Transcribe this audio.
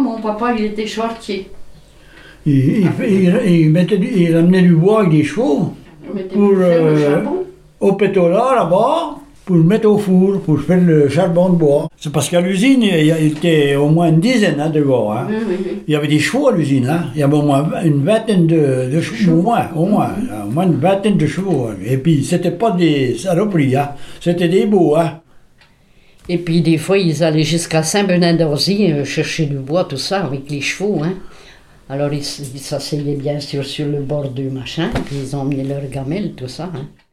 mon papa, il était charretier. Il ramenait du bois avec des chevaux On mettait pour, du fer, le charbon. au pétola là-bas pour le mettre au four, pour faire le charbon de bois. C'est parce qu'à l'usine, il était au moins une dizaine de gars. Hein. Oui, oui, oui. Il y avait des chevaux à l'usine. Hein. Il y avait au moins une vingtaine de chevaux. Au moins une vingtaine de chevaux. Hein. Et puis, c'était pas des saloperies. Hein. C'était des beaux. Hein. Et puis des fois, ils allaient jusqu'à Saint-Benin-d'Orsay chercher du bois, tout ça, avec les chevaux. Hein. Alors ils s'asseyaient bien sûr sur le bord du machin, puis ils emmenaient leur gamelle, tout ça. Hein.